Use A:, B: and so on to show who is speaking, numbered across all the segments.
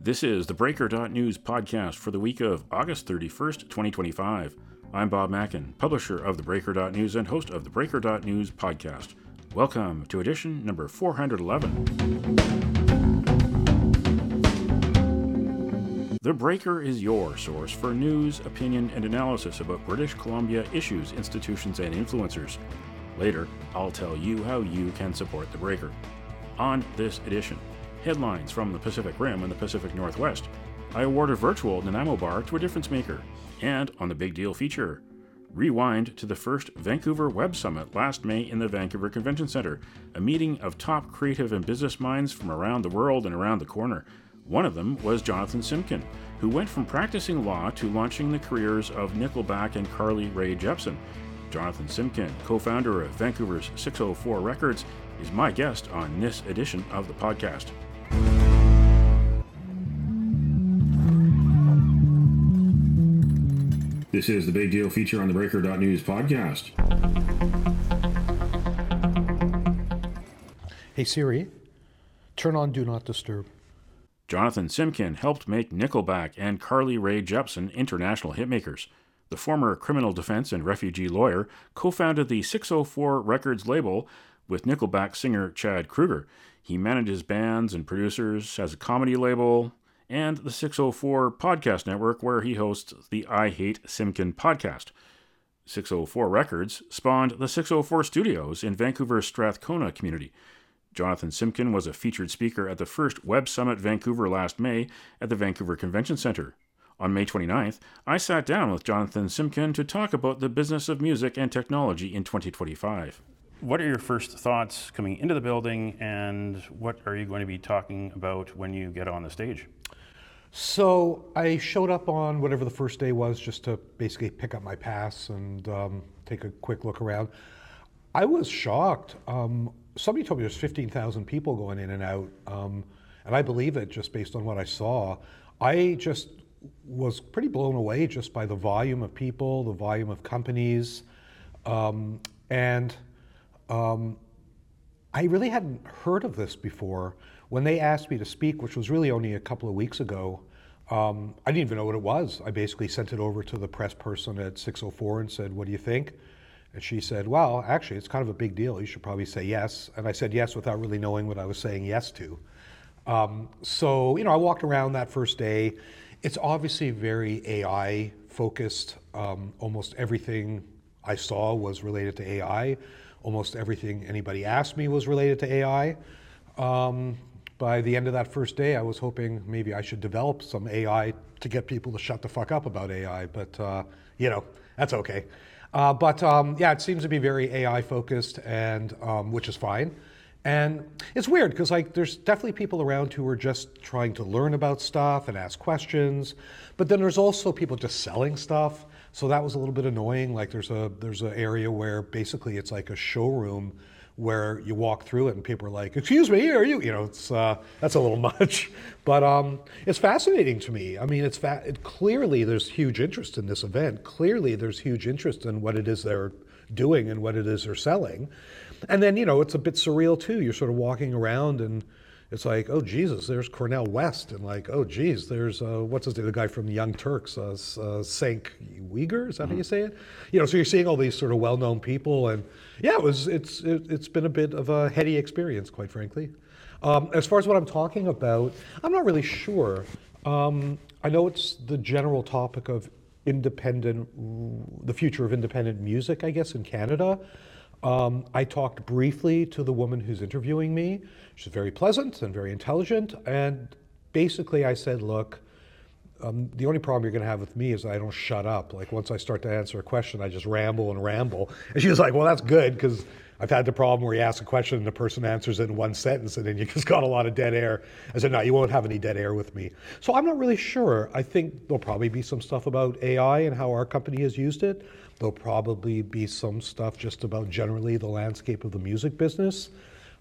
A: This is the Breaker.News podcast for the week of August 31st, 2025. I'm Bob Mackin, publisher of the Breaker.News and host of the Breaker.News podcast. Welcome to edition number 411. The Breaker is your source for news, opinion, and analysis about British Columbia issues, institutions, and influencers. Later, I'll tell you how you can support the Breaker. On this edition, headlines from the Pacific Rim and the Pacific Northwest. I award a virtual Nanaimo bar to a difference maker. And on the Big Deal feature, rewind to the first Vancouver Web Summit last May in the Vancouver Convention Centre, a meeting of top creative and business minds from around the world and around the corner. One of them was Jonathan Simkin, who went from practicing law to launching the careers of Nickelback and Carly Rae Jepsen. Jonathan Simkin, co-founder of Vancouver's 604 Records, is my guest on this edition of the podcast. This is the Big Deal feature on the Breaker.News podcast.
B: Hey Siri, turn on Do Not Disturb.
A: Jonathan Simkin helped make Nickelback and Carly Rae Jepsen international hitmakers. The former criminal defense and refugee lawyer co-founded the 604 Records label with Nickelback singer Chad Kroeger. He manages bands and producers, has a comedy label, and the 604 podcast network where he hosts the I Hate Simkin podcast. 604 Records spawned the 604 Studios in Vancouver's Strathcona community. Jonathan Simkin was a featured speaker at the first Web Summit Vancouver last May at the Vancouver Convention Centre. On May 29th, I sat down with Jonathan Simkin to talk about the business of music and technology in 2025. What are your first thoughts coming into the building, and what are you going to be talking about when you get on the stage?
B: So I showed up on whatever the first day was just to basically pick up my pass and take a quick look around. I was shocked. Somebody told me there's 15,000 people going in and out, and I believe it just based on what I saw. I just was pretty blown away just by the volume of people, the volume of companies, and I really hadn't heard of this before. When they asked me to speak, which was really only a couple of weeks ago, I didn't even know what it was. I basically sent it over to the press person at 604 and said, "What do you think?" And she said, "Well, actually, it's kind of a big deal. You should probably say yes." And I said yes without really knowing what I was saying yes to. So, I walked around that first day. It's obviously very AI focused. Almost everything I saw was related to AI. Almost everything anybody asked me was related to AI. By the end of that first day, I was hoping maybe I should develop some AI to get people to shut the fuck up about AI, but that's okay. But it seems to be very AI focused, and which is fine. And it's weird because there's definitely people around who are just trying to learn about stuff and ask questions, but then there's also people just selling stuff. So that was a little bit annoying. There's an area where basically it's like a showroom where you walk through it and people are like, "Excuse me, are you?" It's that's a little much, but it's fascinating to me. I mean, clearly there's huge interest in this event. Clearly there's huge interest in what it is they're doing and what it is they're selling. And then it's a bit surreal too. You're sort of walking around and it's like, oh Jesus, there's Cornel West, and oh geez, there's what's his name, the guy from the Young Turks, Cenk Uygur, is that how you say it? So you're seeing all these sort of well-known people, and it's been a bit of a heady experience, quite frankly. As far as what I'm talking about, I'm not really sure. I know it's the general topic of the future of independent music, I guess, in Canada. I talked briefly to the woman who's interviewing me. She's very pleasant and very intelligent. And basically I said, look, the only problem you're going to have with me is I don't shut up. Once I start to answer a question, I just ramble and ramble. And she was like, well, that's good, because I've had the problem where you ask a question and the person answers it in one sentence and then you just got a lot of dead air. I said, no, you won't have any dead air with me. So I'm not really sure. I think there'll probably be some stuff about AI and how our company has used it. There'll probably be some stuff just about generally the landscape of the music business.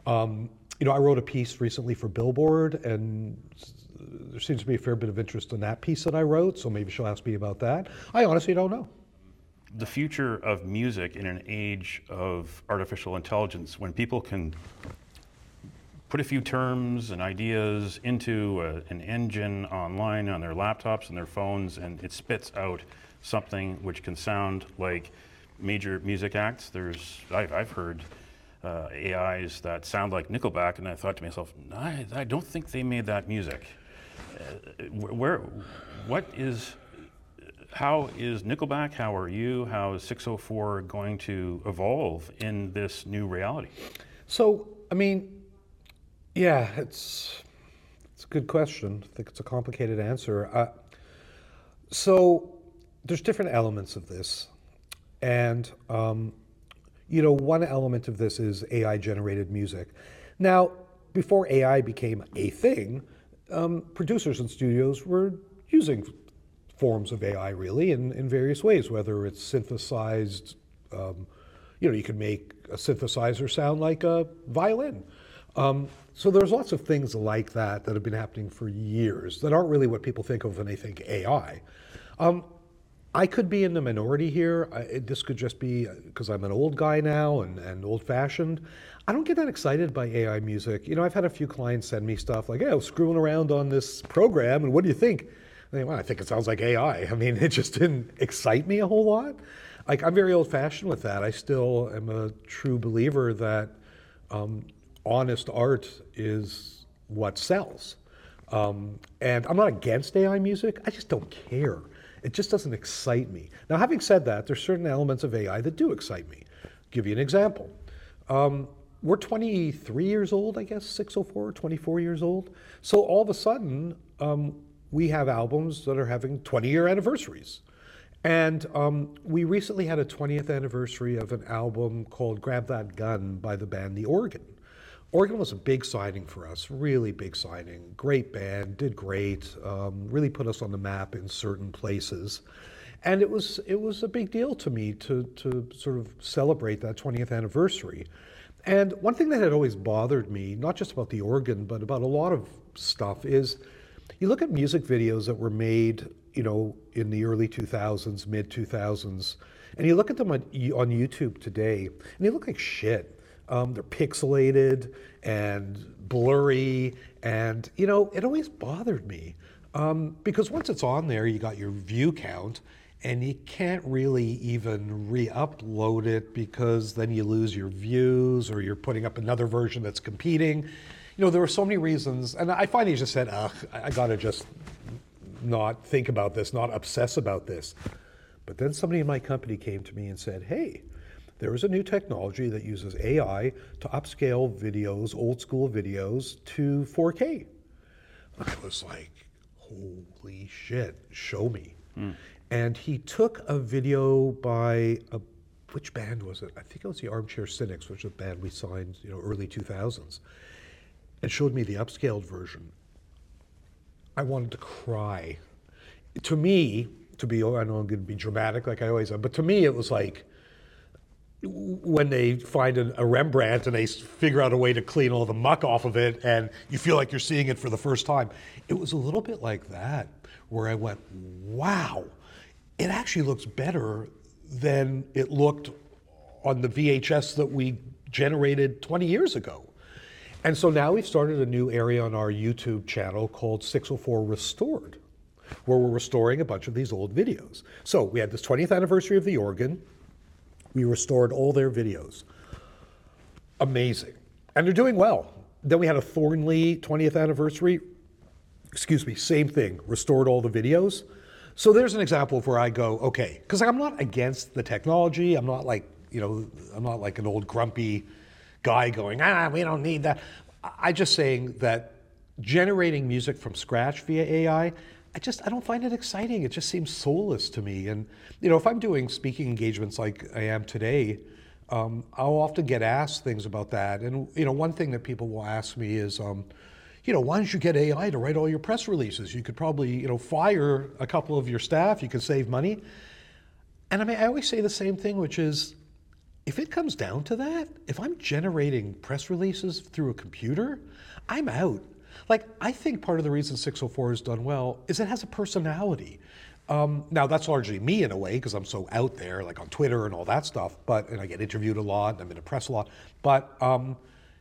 B: I wrote a piece recently for Billboard, and there seems to be a fair bit of interest in that piece that I wrote, so maybe she'll ask me about that. I honestly don't know.
A: The future of music in an age of artificial intelligence, when people can put a few terms and ideas into an engine online on their laptops and their phones, and it spits out something which can sound like major music acts. I've heard AIs that sound like Nickelback, and I thought to myself, I don't think they made that music. How is Nickelback, how are you, how is 604 going to evolve in this new reality?
B: So, I mean, yeah, it's a good question. I think it's a complicated answer. So there's different elements of this. And, one element of this is AI-generated music. Now, before AI became a thing, producers and studios were using forms of AI really in various ways, whether it's synthesized, you can make a synthesizer sound like a violin. So there's lots of things like that have been happening for years that aren't really what people think of when they think AI. I could be in the minority here. This could just be because I'm an old guy now and old-fashioned. I don't get that excited by AI music. I've had a few clients send me stuff like, hey, I was screwing around on this program, and what do you think? I think it sounds like AI. I mean, it just didn't excite me a whole lot. Like, I'm very old-fashioned with that. I still am a true believer that honest art is what sells. And I'm not against AI music. I just don't care. It just doesn't excite me. Now, having said that, there's certain elements of AI that do excite me. I'll give you an example. We're 23 years old, I guess, 604, 24 years old. So all of a sudden, we have albums that are having 20-year anniversaries. And we recently had a 20th anniversary of an album called Grab That Gun by the band The Organ. Organ was a big signing for us, really big signing. Great band, did great, really put us on the map in certain places. And it was a big deal to me to sort of celebrate that 20th anniversary. And one thing that had always bothered me, not just about The Organ, but about a lot of stuff is, you look at music videos that were made, in the early 2000s, mid 2000s, and you look at them on YouTube today, and they look like shit. They're pixelated and blurry, and it always bothered me because once it's on there, you got your view count, and you can't really even re-upload it because then you lose your views, or you're putting up another version that's competing. There were so many reasons, and I finally just said, I gotta just not think about this, not obsess about this. But then somebody in my company came to me and said, hey, there is a new technology that uses AI to upscale videos, old school videos, to 4K. I was like, holy shit, show me. And he took a video by, which band was it? I think it was the Armchair Cynics, which is a band we signed, early 2000s, and showed me the upscaled version. I wanted to cry. To me, I know I'm going to be dramatic like I always am, but to me it was like when they find a Rembrandt and they figure out a way to clean all the muck off of it and you feel like you're seeing it for the first time. It was a little bit like that, where I went, wow, it actually looks better than it looked on the VHS that we generated 20 years ago. And so now we've started a new area on our YouTube channel called 604 Restored, where we're restoring a bunch of these old videos. So we had this 20th anniversary of The Organ. We restored all their videos. Amazing. And they're doing well. Then we had a Thornley 20th anniversary. Same thing, restored all the videos. So there's an example of where I go, okay, because I'm not against the technology. I'm not like, I'm not like an old grumpy guy going, we don't need that. I'm just saying that generating music from scratch via AI, I don't find it exciting. It just seems soulless to me. And, if I'm doing speaking engagements like I am today, I'll often get asked things about that. And, one thing that people will ask me is, why don't you get AI to write all your press releases? You could probably, fire a couple of your staff, you could save money. And I always say the same thing, which is, if it comes down to that, if I'm generating press releases through a computer, I'm out. Like, I think part of the reason 604 has done well is it has a personality. Now, that's largely me in a way, because I'm so out there, like on Twitter and all that stuff, and I get interviewed a lot, and I'm in the press a lot. But,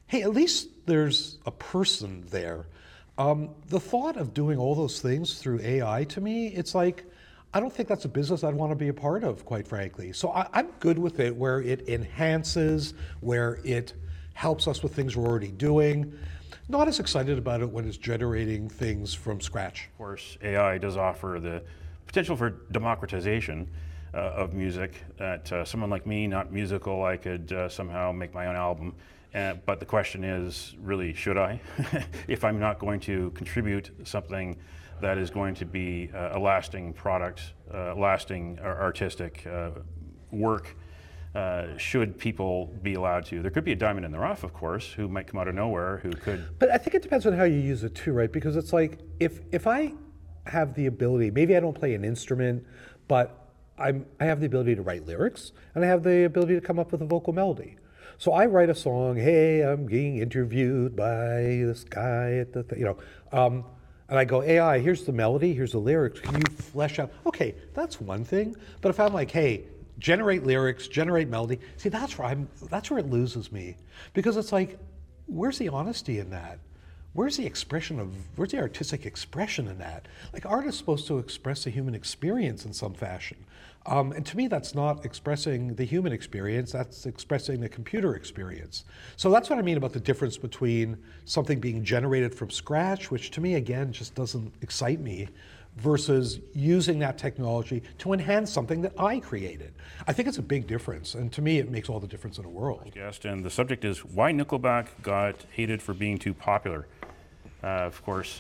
B: hey, at least there's a person there. The thought of doing all those things through AI, to me, it's like, I don't think that's a business I'd want to be a part of, quite frankly. So I'm good with it where it enhances, where it helps us with things we're already doing. Not as excited about it when it's generating things from scratch.
A: Of course, AI does offer the potential for democratization of music, that someone like me, not musical, I could somehow make my own album. But the question is, really, should I? If I'm not going to contribute something that is going to be a lasting product, lasting artistic work, should people be allowed to? There could be a diamond in the rough, of course, who might come out of nowhere, who could.
B: But I think it depends on how you use it too, right? Because it's like, if I have the ability, maybe I don't play an instrument, but I have the ability to write lyrics, and I have the ability to come up with a vocal melody. So I write a song, hey, I'm being interviewed by this guy at the, and I go, AI, here's the melody, here's the lyrics, can you flesh out? Okay, that's one thing. But if I'm like, hey, generate lyrics, generate melody, see, that's where it loses me. Because it's like, where's the honesty in that? Where's the artistic expression in that? Like, art is supposed to express the human experience in some fashion. And to me, that's not expressing the human experience, that's expressing the computer experience. So that's what I mean about the difference between something being generated from scratch, which to me, again, just doesn't excite me, versus using that technology to enhance something that I created. I think it's a big difference, and to me, it makes all the difference in the world.
A: Guest, and the subject is why Nickelback got hated for being too popular. Of course,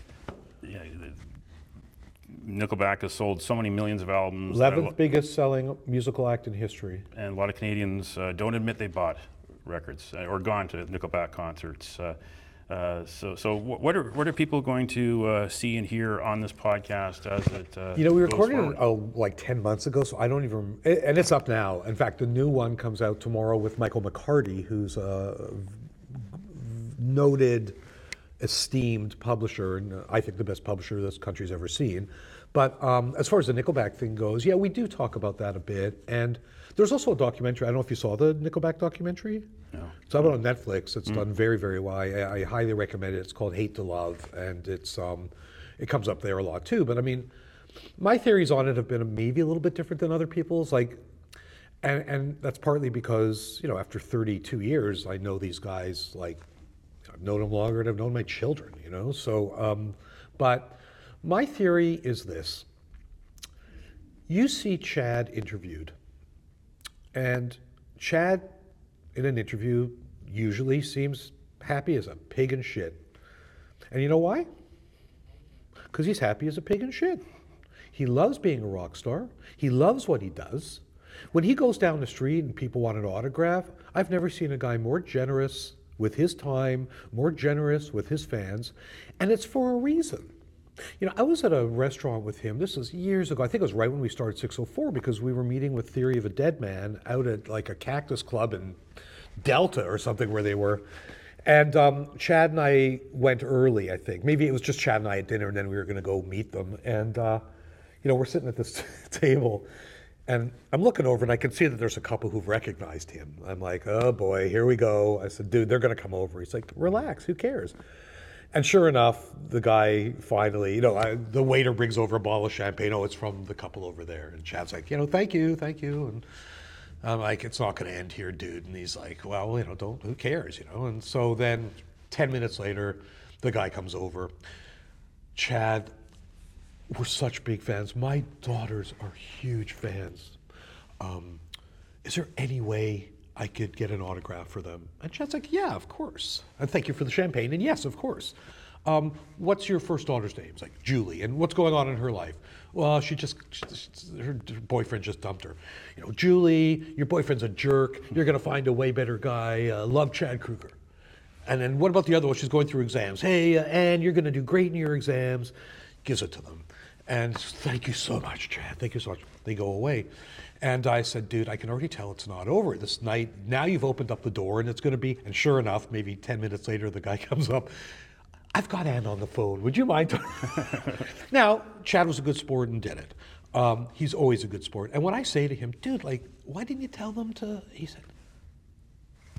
A: Nickelback has sold so many millions of albums.
B: 11th biggest selling musical act in history.
A: And a lot of Canadians don't admit they bought records or gone to Nickelback concerts. So what are people going to see and hear on this podcast as it
B: we recorded it like 10 months ago, so I don't even, and it's up now. In fact, the new one comes out tomorrow with Michael McCarty, who's a noted, esteemed publisher, and I think the best publisher this country's ever seen. But as far as the Nickelback thing goes, yeah, we do talk about that a bit. And there's also a documentary. I don't know if you saw the Nickelback documentary.
A: No.
B: It's out on Netflix. It's done very, very well. I highly recommend it. It's called Hate to Love, and it comes up there a lot too. But I mean, my theories on it have been maybe a little bit different than other people's. And that's partly because after 32 years, I know these guys. Like, I've known them longer than I've known my children. So, but my theory is this. You see Chad interviewed, and Chad in an interview usually seems happy as a pig in shit. And you know why? Because he's happy as a pig in shit. He loves being a rock star. He loves what he does. When he goes down the street and people want an autograph, I've never seen a guy more generous with his time, more generous with his fans, and it's for a reason. I was at a restaurant with him, this was years ago, I think it was right when we started 604, because we were meeting with Theory of a Dead Man out at like a Cactus Club in Delta or something where they were. And Chad and I went early, I think. Maybe it was just Chad and I at dinner, and then we were gonna go meet them. And we're sitting at this table, and I'm looking over and I can see that there's a couple who've recognized him. I'm like, oh boy, here we go. I said, dude, they're gonna come over. He's like, relax, who cares? And sure enough, the guy finally, the waiter brings over a bottle of champagne. Oh, it's from the couple over there. And Chad's like, thank you. And I'm like, it's not going to end here, dude. And he's like, well, who cares, And so then 10 minutes later, the guy comes over. Chad, we're such big fans. My daughters are huge fans. Is there any way I could get an autograph for them? And Chad's like, yeah, of course. And thank you for the champagne. And yes, of course. What's your first daughter's name? It's like, Julie. And what's going on in her life? Well, her boyfriend just dumped her. Julie, your boyfriend's a jerk. You're going to find a way better guy. Love, Chad Kruger. And then what about the other one? She's going through exams. Hey, Anne, you're going to do great in your exams. Gives it to them. And thank you so much, Chad. Thank you so much. They go away. And I said, dude, I can already tell it's not over. This night, now you've opened up the door, and it's going to be, and sure enough, maybe 10 minutes later, the guy comes up. I've got Ann on the phone. Would you mind? Now, Chad was a good sport and did it. He's always a good sport. And when I say to him, dude, why didn't you tell them to, he said,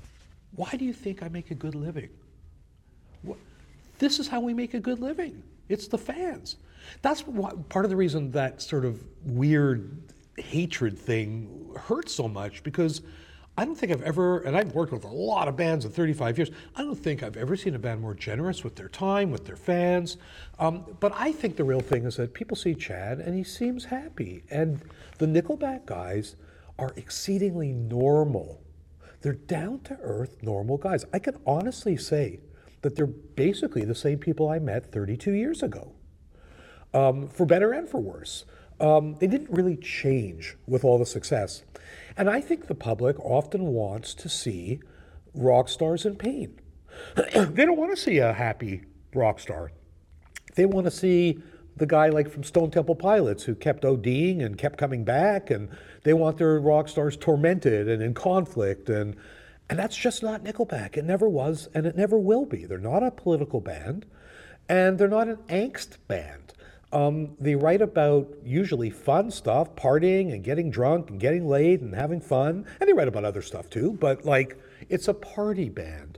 B: Why do you think I make a good living? What? This is how we make a good living. It's the fans. That's part of the reason that sort of weird hatred thing hurts so much, because I don't think I've ever, and I've worked with a lot of bands in 35 years, I don't think I've ever seen a band more generous with their time, with their fans. But I think the real thing is that people see Chad and he seems happy. And the Nickelback guys are exceedingly normal. They're down-to-earth, normal guys. I can honestly say that they're basically the same people I met 32 years ago, for better and for worse. They didn't really change with all the success. And I think the public often wants to see rock stars in pain. They don't want to see a happy rock star. They want to see the guy like from Stone Temple Pilots who kept ODing and kept coming back, and they want their rock stars tormented and in conflict, and that's just not Nickelback. It never was, and it never will be. They're not a political band, and they're not an angst band. They write about usually fun stuff, partying and getting drunk and getting laid and having fun, and they write about other stuff too, but like, it's a party band.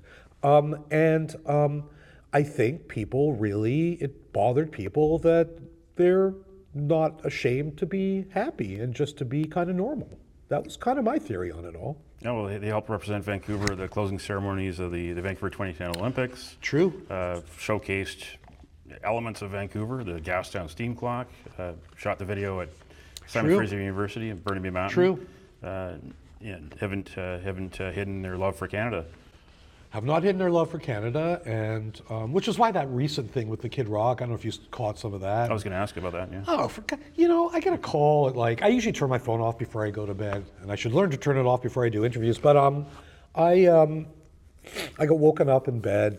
B: I think it bothered people that they're not ashamed to be happy and just to be kind of normal. That was kind of my theory on it all.
A: Yeah, well, they helped represent Vancouver at the closing ceremonies of the Vancouver 2010 Olympics.
B: True.
A: Showcased elements of Vancouver, the Gastown Steam Clock, shot the video at Simon Fraser University in Burnaby Mountain.
B: True.
A: Haven't hidden their love for Canada.
B: Have not hidden their love for Canada, and which is why that recent thing with the Kid Rock, I don't know if you caught some of that.
A: I was going to ask about that, yeah.
B: Oh, I get a call at I usually turn my phone off before I go to bed, and I should learn to turn it off before I do interviews, but I got woken up in bed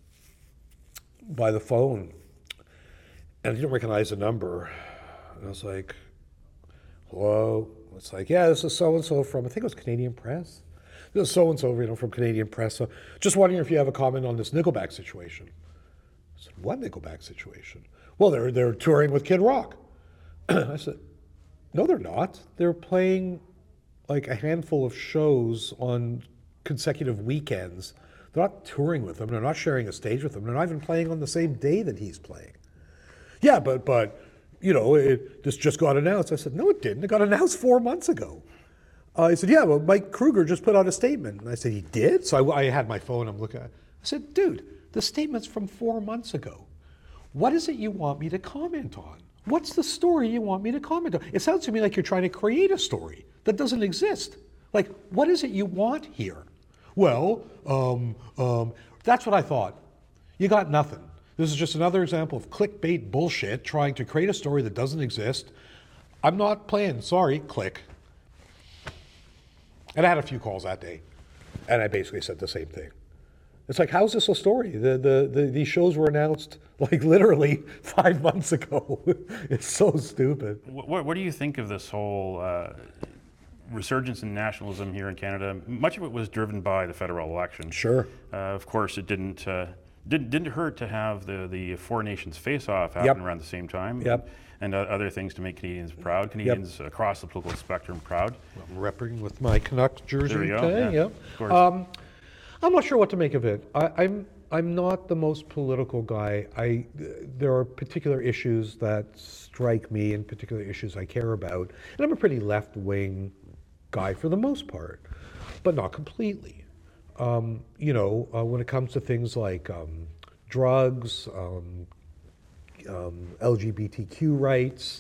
B: by the phone, and I didn't recognize the number. And I was like, hello? It's like, yeah, this is so-and-so from, I think it was Canadian Press. This is so-and-so, from Canadian Press. So just wondering if you have a comment on this Nickelback situation. I said, what Nickelback situation? Well, they're touring with Kid Rock. I said, no, they're not. They're playing like a handful of shows on consecutive weekends. They're not touring with him. They're not sharing a stage with him. They're not even playing on the same day that he's playing. Yeah, but this just got announced. I said, no, it didn't. It got announced 4 months ago. He said, yeah, well, Mike Kruger just put out a statement. And I said, he did? So I had my phone. I'm looking at it. I said, dude, the statement's from 4 months ago. What is it you want me to comment on? What's the story you want me to comment on? It sounds to me like you're trying to create a story that doesn't exist. Like, what is it you want here? Well, that's what I thought. You got nothing. This is just another example of clickbait bullshit trying to create a story that doesn't exist. I'm not playing, sorry, click. And I had a few calls that day, and I basically said the same thing. It's like, how's this a story? These shows were announced like literally 5 months ago. It's so stupid.
A: What do you think of this whole resurgence in nationalism here in Canada? Much of it was driven by the federal election.
B: Sure.
A: Of course, it didn't hurt to have the Four Nations face-off happen around the same time.
B: Yep.
A: And other things to make Canadians proud, Canadians across the political spectrum proud.
B: I'm repping with my Canucks jersey
A: there we go.
B: today.
A: Yeah,
B: yep.
A: Of course.
B: I'm not sure what to make of it. I'm not the most political guy. There are particular issues that strike me and particular issues I care about. And I'm a pretty left-wing guy for the most part, but not completely. When it comes to things like drugs, LGBTQ rights,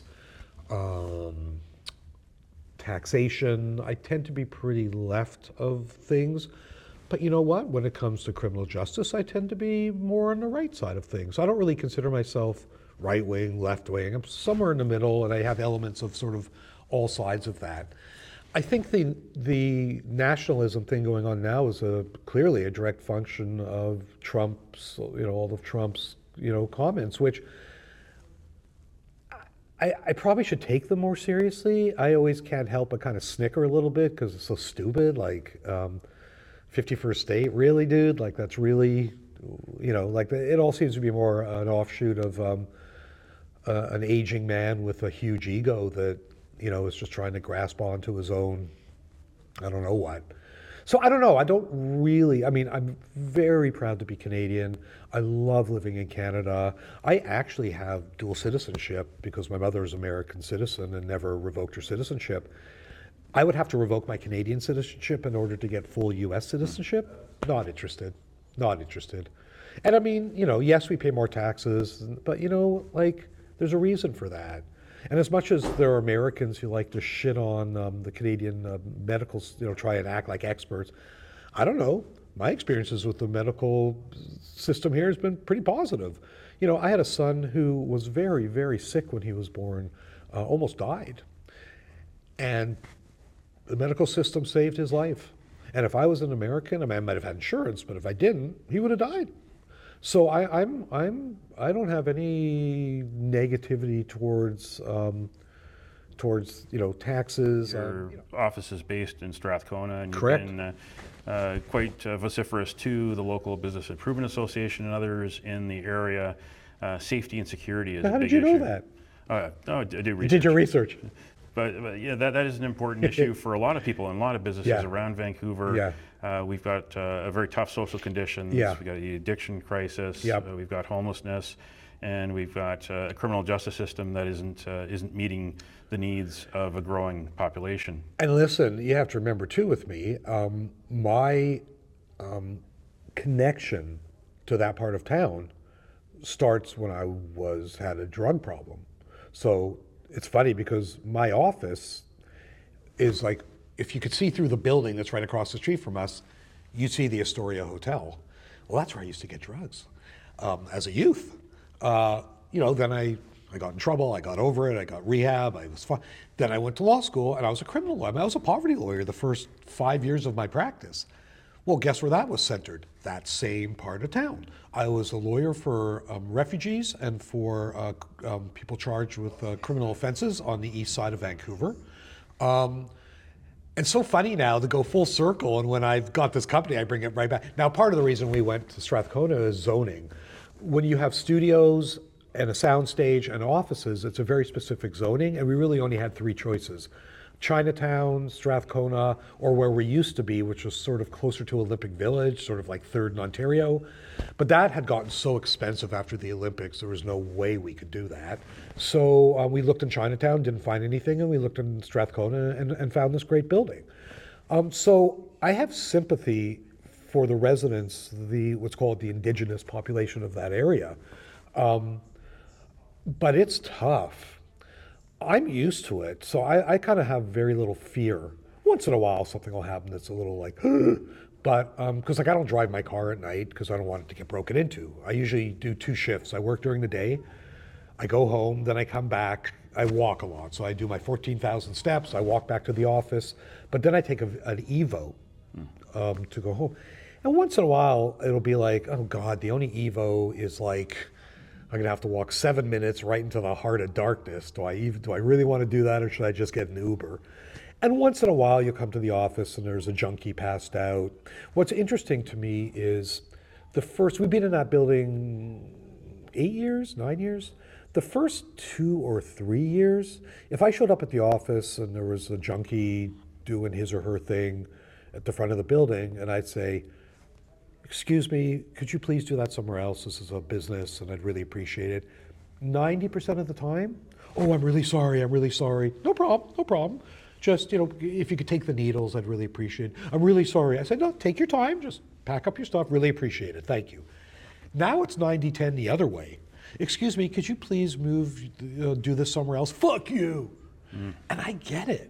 B: taxation, I tend to be pretty left of things. But you know what? When it comes to criminal justice, I tend to be more on the right side of things. I don't really consider myself right-wing, left-wing. I'm somewhere in the middle, and I have elements of sort of all sides of that. I think the nationalism thing going on now is clearly a direct function of Trump's, all of Trump's, comments, which I probably should take them more seriously. I always can't help but kind of snicker a little bit because it's so stupid. Like, 51st State, really, dude? Like, that's really, it all seems to be more an offshoot of an aging man with a huge ego that, is just trying to grasp onto his own, I don't know what. So I don't know. I don't really. I mean, I'm very proud to be Canadian. I love living in Canada. I actually have dual citizenship because my mother is American citizen and never revoked her citizenship. I would have to revoke my Canadian citizenship in order to get full US citizenship. Not interested. Not interested. And I mean, yes, we pay more taxes, but like, there's a reason for that. And as much as there are Americans who like to shit on the Canadian medical, try and act like experts, I don't know. My experiences with the medical system here has been pretty positive. I had a son who was very, very sick when he was born, almost died. And the medical system saved his life. And if I was an American, I mean, I might have had insurance, but if I didn't, he would have died. So I don't have any negativity towards taxes.
A: Your office is based in Strathcona, and
B: Correct.
A: you've been quite vociferous to the local Business Improvement Association and others in the area. Safety and security is a
B: How
A: big
B: did you
A: issue.
B: know that?
A: I do research.
B: You did your research.
A: But yeah, that is an important issue for a lot of people and a lot of businesses
B: Yeah.
A: around Vancouver.
B: Yeah.
A: We've got a very tough social conditions.
B: Yeah.
A: We've got the addiction crisis.
B: Yep.
A: We've got homelessness, and we've got a criminal justice system that isn't meeting the needs of a growing population.
B: And listen, you have to remember too with me, my connection to that part of town starts when I had a drug problem. So it's funny because my office is like, if you could see through the building that's right across the street from us, you'd see the Astoria Hotel. Well, that's where I used to get drugs as a youth. Then I got in trouble, I got over it, I got rehab, I was fine. Then I went to law school and I was a criminal lawyer. I was a poverty lawyer the first 5 years of my practice. Well, guess where that was centered? That same part of town. I was a lawyer for refugees and for people charged with criminal offenses on the east side of Vancouver. And so funny now to go full circle, and when I've got this company, I bring it right back. Now, part of the reason we went to Strathcona is zoning. When you have studios and a soundstage and offices, it's a very specific zoning, and we really only had 3 choices. Chinatown, Strathcona, or where we used to be, which was sort of closer to Olympic Village, sort of like 3rd and Ontario. But that had gotten so expensive after the Olympics, there was no way we could do that. So we looked in Chinatown, didn't find anything, and we looked in Strathcona and found this great building. So I have sympathy for the residents, what's called the indigenous population of that area. But it's tough. I'm used to it, so I kind of have very little fear. Once in a while, something will happen that's a little like, but because I don't drive my car at night because I don't want it to get broken into. I usually do 2 shifts. I work during the day, I go home, then I come back. I walk a lot, so I do my 14,000 steps. I walk back to the office, but then I take an Evo to go home. And once in a while, it'll be like, oh God, the only Evo is like, I'm gonna have to walk 7 minutes right into the heart of darkness. Do I really want to do that, or should I just get an Uber? And once in a while, you'll come to the office and there's a junkie passed out. What's interesting to me is we've been in that building 8 years, 9 years. The first 2 or 3 years, if I showed up at the office and there was a junkie doing his or her thing at the front of the building, and I'd say, excuse me, could you please do that somewhere else? This is a business and I'd really appreciate it. 90% of the time, oh, I'm really sorry. No problem. Just, if you could take the needles, I'd really appreciate it. I'm really sorry. I said, no, take your time. Just pack up your stuff. Really appreciate it. Thank you. Now it's 90-10 the other way. Excuse me, could you please do this somewhere else? Fuck you. And I get it.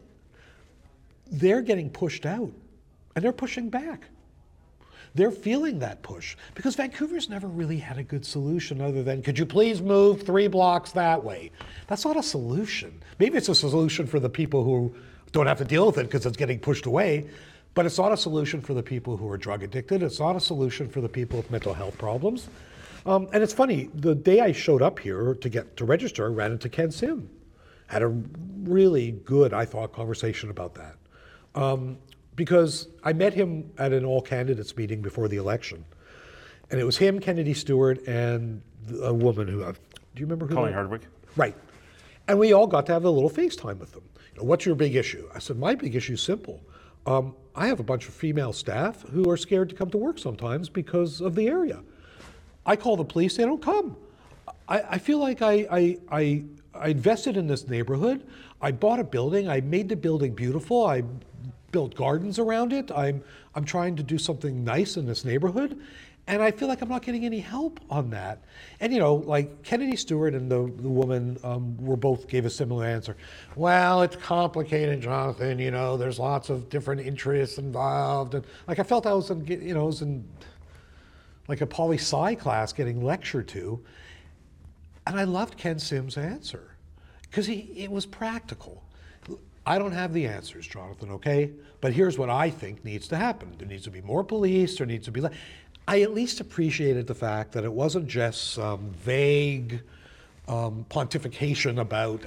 B: They're getting pushed out and they're pushing back. They're feeling that push because Vancouver's never really had a good solution other than, could you please move 3 blocks that way? That's not a solution. Maybe it's a solution for the people who don't have to deal with it because it's getting pushed away, but it's not a solution for the people who are drug addicted. It's not a solution for the people with mental health problems. And it's funny, the day I showed up here to register, I ran into Ken Sim. Had a really good, I thought, conversation about that. Because I met him at an all candidates meeting before the election. And it was him, Kennedy Stewart, and a woman who, do you remember who?
A: Colleen Hardwick.
B: Right. And we all got to have a little FaceTime with them. What's your big issue? I said, my big issue is simple. I have a bunch of female staff who are scared to come to work sometimes because of the area. I call the police, they don't come. I feel like I invested in this neighborhood. I bought a building. I made the building beautiful. I built gardens around it. I'm trying to do something nice in this neighborhood. And I feel like I'm not getting any help on that. And like Kennedy Stewart and the woman gave a similar answer. Well, it's complicated, Jonathan. There's lots of different interests involved. And like I felt I was in like a poli-sci class getting lectured to. And I loved Ken Sims' answer because it was practical. I don't have the answers, Jonathan, okay? But here's what I think needs to happen. There needs to be more police, there needs to be less. I at least appreciated the fact that it wasn't just some vague pontification about,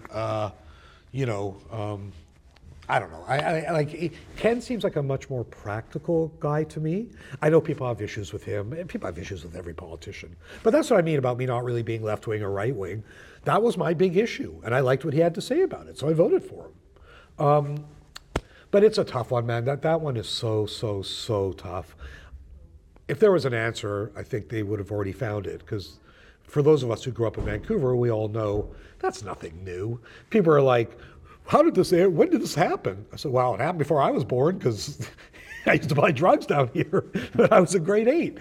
B: I don't know. Ken seems like a much more practical guy to me. I know people have issues with him, and people have issues with every politician. But that's what I mean about me not really being left wing or right wing. That was my big issue, and I liked what he had to say about it, so I voted for him. But it's a tough one, man. That one is so tough. If there was an answer, I think they would have already found it, because for those of us who grew up in Vancouver, we all know that's nothing new. People are like, when did this happen? I said, well, it happened before I was born, because I used to buy drugs down here when I was in grade 8,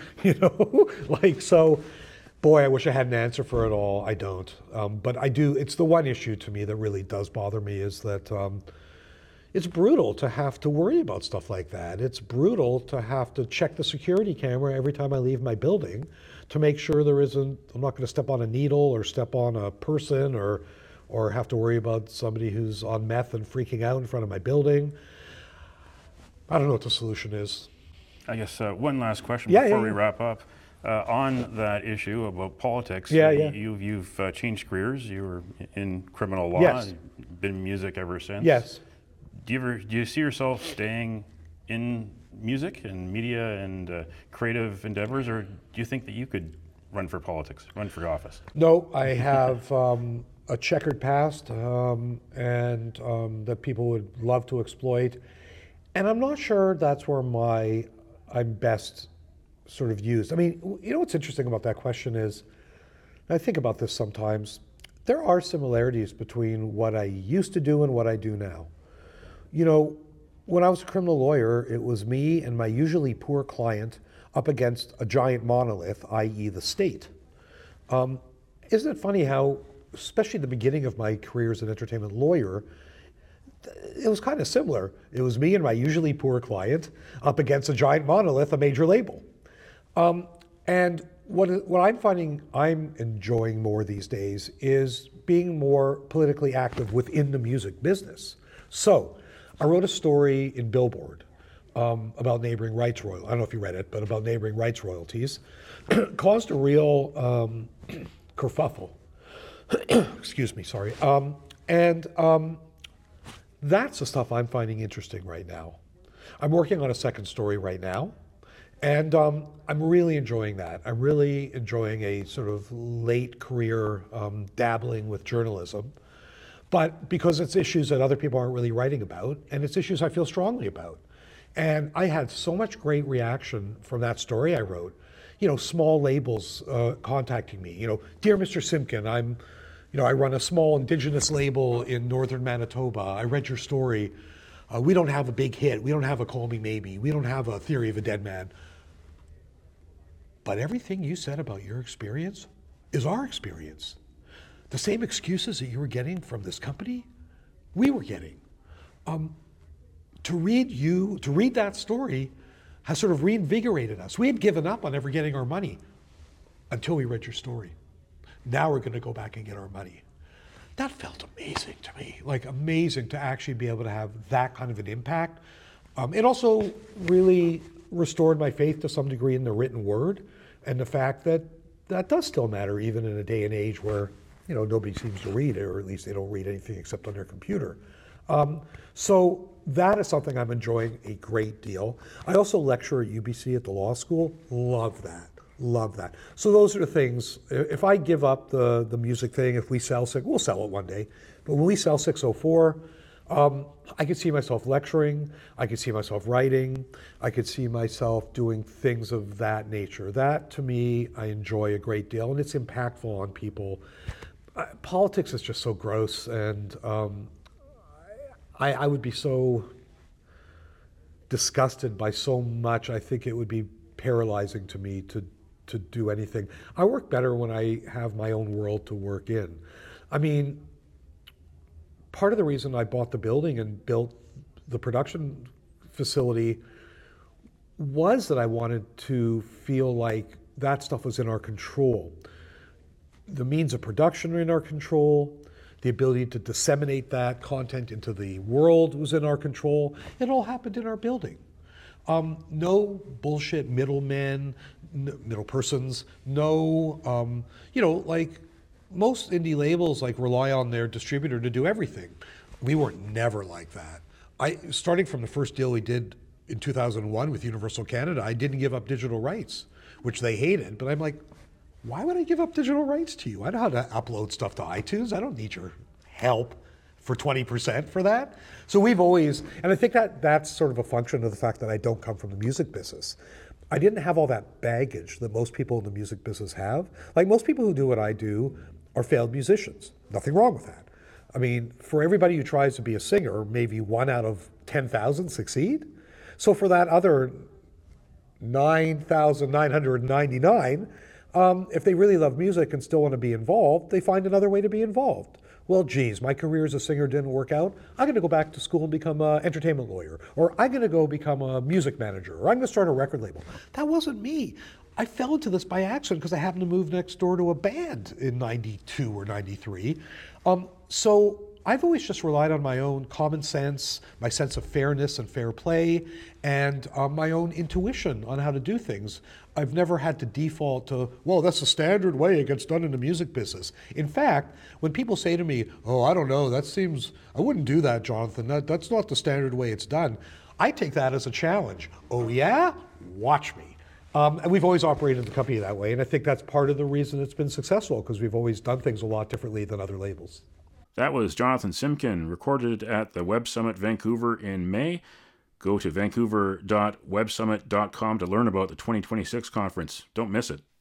B: so, boy, I wish I had an answer for it all. I don't. But I do, it's the one issue to me that really does bother me is that it's brutal to have to worry about stuff like that. It's brutal to have to check the security camera every time I leave my building to make sure I'm not going to step on a needle or step on a person or have to worry about somebody who's on meth and freaking out in front of my building. I don't know what the solution is.
A: I guess one last question before we wrap up. On that issue about politics, you've changed careers. You were in criminal law,
B: yes.
A: Been in music ever since.
B: Yes.
A: Do you see yourself staying in music and media and creative endeavors, or do you think that you could run for politics, run for office?
B: No, I have a checkered past and that people would love to exploit. And I'm not sure that's where I'm best sort of used. I mean, what's interesting about that question is, and I think about this sometimes, there are similarities between what I used to do and what I do now. When I was a criminal lawyer, it was me and my usually poor client up against a giant monolith, i.e. the state. Isn't it funny how, especially at the beginning of my career as an entertainment lawyer, it was kind of similar. It was me and my usually poor client up against a giant monolith, a major label. And what I'm finding I'm enjoying more these days is being more politically active within the music business. So I wrote a story in Billboard about neighboring rights royalties. I don't know if you read it, but about neighboring rights royalties. Caused a real kerfuffle. Excuse me, sorry. That's the stuff I'm finding interesting right now. I'm working on a second story right now, and I'm really enjoying that. I'm really enjoying a sort of late career dabbling with journalism, but because it's issues that other people aren't really writing about, and it's issues I feel strongly about. And I had so much great reaction from that story I wrote. Small labels contacting me. Dear Mr. Simkin, I run a small indigenous label in northern Manitoba. I read your story. We don't have a big hit. We don't have a Call Me Maybe. We don't have a Theory of a Dead Man. But everything you said about your experience is our experience. The same excuses that you were getting from this company, we were getting. To read that story has sort of reinvigorated us. We had given up on ever getting our money until we read your story. Now we're going to go back and get our money. That felt amazing to me, like amazing to actually be able to have that kind of an impact. It also really restored my faith to some degree in the written word and the fact that that does still matter even in a day and age where nobody seems to read it, or at least they don't read anything except on their computer. So that is something I'm enjoying a great deal. I also lecture at UBC at the law school. Love that. So those are the things. If I give up the music thing, if we sell we'll sell it one day. But when we sell 604, I could see myself lecturing, I could see myself writing, I could see myself doing things of that nature. That, to me, I enjoy a great deal, and it's impactful on people. Politics is just so gross, and I would be so disgusted by so much. I think it would be paralyzing to me to do anything. I work better when I have my own world to work in. I mean, part of the reason I bought the building and built the production facility was that I wanted to feel like that stuff was in our control. The means of production are in our control. The ability to disseminate that content into the world was in our control. It all happened in our building. No bullshit middlemen, middle persons, no, like most indie labels like rely on their distributor to do everything. We were never like that. Starting from the first deal we did in 2001 with Universal Canada, I didn't give up digital rights, which they hated, but I'm like, why would I give up digital rights to you? I know how to upload stuff to iTunes. I don't need your help for 20% for that. So we've always, and I think that's sort of a function of the fact that I don't come from the music business. I didn't have all that baggage that most people in the music business have. Like most people who do what I do are failed musicians. Nothing wrong with that. I mean, for everybody who tries to be a singer, maybe 1 out of 10,000 succeed. So for that other 9,999, if they really love music and still want to be involved, they find another way to be involved. Well, geez, my career as a singer didn't work out. I'm going to go back to school and become an entertainment lawyer, or I'm going to go become a music manager, or I'm going to start a record label. That wasn't me. I fell into this by accident because I happened to move next door to a band in 92 or 93. So I've always just relied on my own common sense, my sense of fairness and fair play, and my own intuition on how to do things. I've never had to default to, well, that's the standard way it gets done in the music business. In fact, when people say to me, oh, I don't know, I wouldn't do that, Jonathan. That's not the standard way it's done. I take that as a challenge. Oh yeah? Watch me. And we've always operated the company that way, and I think that's part of the reason it's been successful, because we've always done things a lot differently than other labels.
A: That was Jonathan Simkin, recorded at the Web Summit Vancouver in May. Go to vancouver.websummit.com to learn about the 2026 conference. Don't miss it.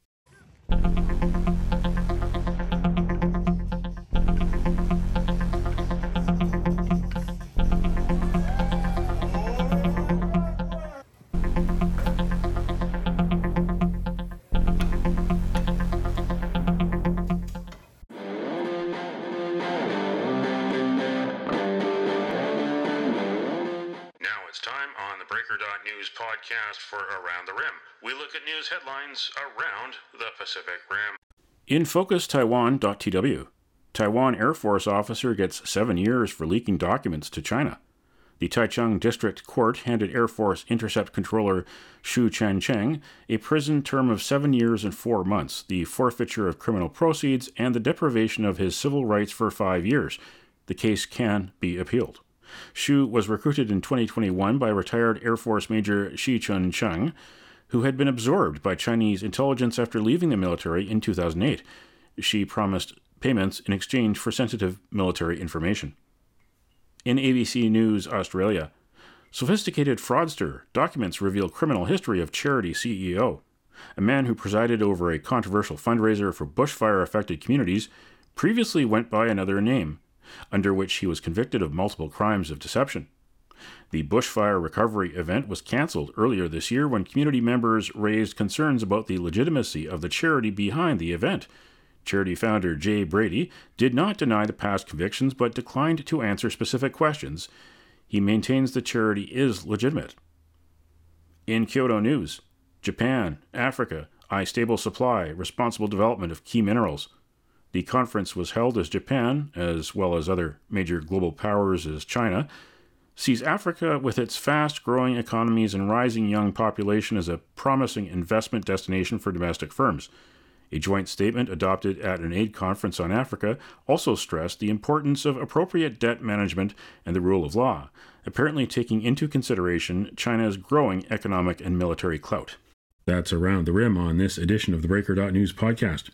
A: Breaker.news podcast for Around the Rim. We look at news headlines around the Pacific Rim. In Focus Taiwan.tw, Taiwan Air Force officer gets 7 years for leaking documents to China. The Taichung District Court handed Air Force Intercept Controller Xu Chengcheng a prison term of 7 years and 4 months, the forfeiture of criminal proceeds, and the deprivation of his civil rights for 5 years. The case can be appealed. Xu was recruited in 2021 by retired Air Force Major Shi Chun-chung, who had been absorbed by Chinese intelligence after leaving the military in 2008. She promised payments in exchange for sensitive military information. In ABC News Australia, sophisticated fraudster, documents reveal criminal history of charity CEO. A man who presided over a controversial fundraiser for bushfire-affected communities previously went by another name, under which he was convicted of multiple crimes of deception. The bushfire recovery event was cancelled earlier this year when community members raised concerns about the legitimacy of the charity behind the event. Charity founder Jay Brady did not deny the past convictions but declined to answer specific questions. He maintains the charity is legitimate. In Kyoto News, Japan, Africa, eye stable supply, responsible development of key minerals. The conference was held as Japan, as well as other major global powers as China, sees Africa with its fast-growing economies and rising young population as a promising investment destination for domestic firms. A joint statement adopted at an aid conference on Africa also stressed the importance of appropriate debt management and the rule of law, apparently taking into consideration China's growing economic and military clout. That's Around the Rim on this edition of the Breaker.news podcast.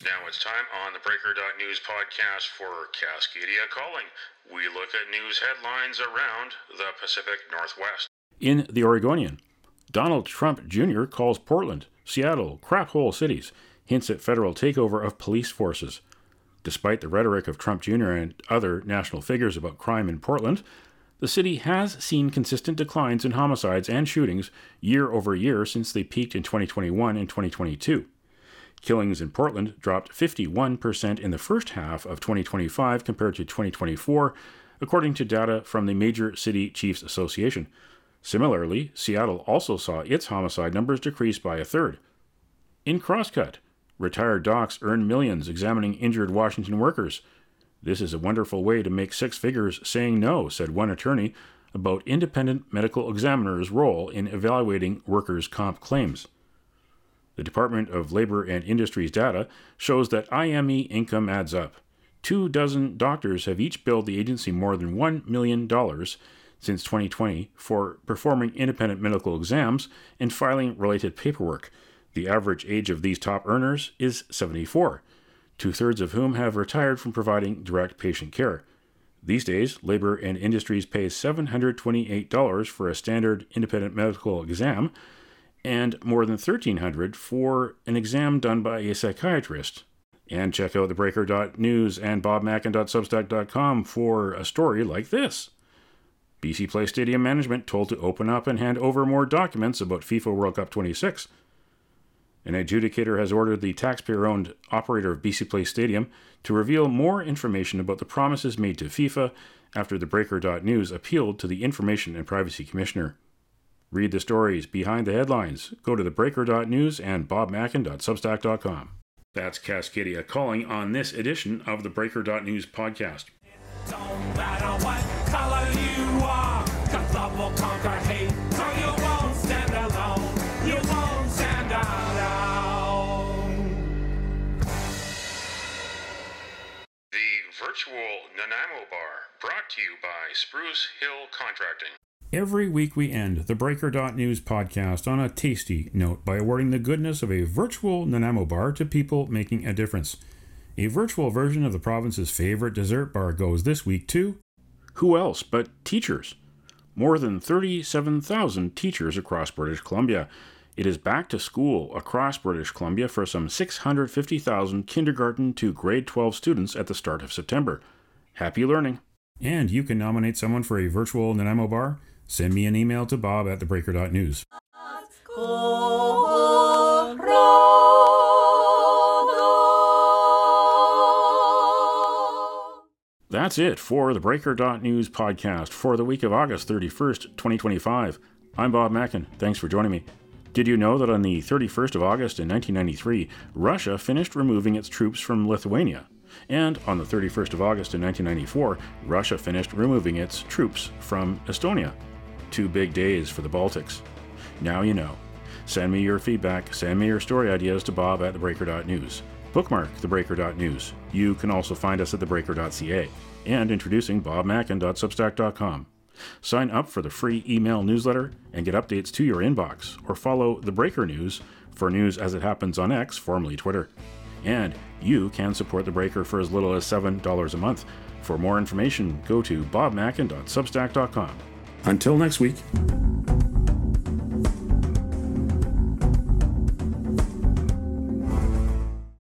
A: Now it's time on the Breaker.News podcast for Cascadia Calling. We look at news headlines around the Pacific Northwest. In the Oregonian, Donald Trump Jr. calls Portland, Seattle, crap hole cities, hints at federal takeover of police forces. Despite the rhetoric of Trump Jr. and other national figures about crime in Portland, the city has seen consistent declines in homicides and shootings year over year since they peaked in 2021 and 2022. Killings in Portland dropped 51% in the first half of 2025 compared to 2024, according to data from the Major City Chiefs Association. Similarly, Seattle also saw its homicide numbers decrease by a third. In Crosscut, retired docs earn millions examining injured Washington workers. This is a wonderful way to make six figures saying no, said one attorney about independent medical examiners' role in evaluating workers' comp claims. The Department of Labor and Industries data shows that IME income adds up. 24 doctors have each billed the agency more than $1 million since 2020 for performing independent medical exams and filing related paperwork. The average age of these top earners is 74, two-thirds of whom have retired from providing direct patient care. These days, Labor and Industries pays $728 for a standard independent medical exam, and more than $1,300 for an exam done by a psychiatrist. And check out thebreaker.news and bobmackin.substack.com for a story like this. BC Place Stadium management told to open up and hand over more documents about FIFA World Cup 26. An adjudicator has ordered the taxpayer-owned operator of BC Place Stadium to reveal more information about the promises made to FIFA after the Breaker.News appealed to the Information and Privacy Commissioner. Read the stories behind the headlines. Go to thebreaker.news and bobmackin.substack.com. That's Cascadia Calling on this edition of the Breaker.News podcast.
C: Don't matter what color you are, 'cause love will conquer hate, so you won't stand alone, you won't stand alone.
A: The virtual Nanaimo Bar, brought to you by Spruce Hill Contracting. Every week we end the Breaker.News podcast on a tasty note by awarding the goodness of a virtual Nanaimo bar to people making a difference. A virtual version of the province's favorite dessert bar goes this week to who else but teachers? More than 37,000 teachers across British Columbia. It is back to school across British Columbia for some 650,000 kindergarten to grade 12 students at the start of September. Happy learning. And you can nominate someone for a virtual Nanaimo bar. Send me an email to bob@thebreaker.news. That's it for the Breaker.News podcast for the week of August 31st, 2025. I'm Bob Mackin. Thanks for joining me. Did you know that on the 31st of August in 1993, Russia finished removing its troops from Lithuania? And on the 31st of August in 1994, Russia finished removing its troops from Estonia. 2 big days for the Baltics. Now you know. Send me your feedback, send me your story ideas to bob@thebreaker.news. Bookmark thebreaker.news. You can also find us at thebreaker.ca. And introducing bobmackin.substack.com. Sign up for the free email newsletter and get updates to your inbox, or follow The Breaker News for news as it happens on X, formerly Twitter. And you can support The Breaker for as little as $7 a month. For more information, go to bobmackin.substack.com. Until next week.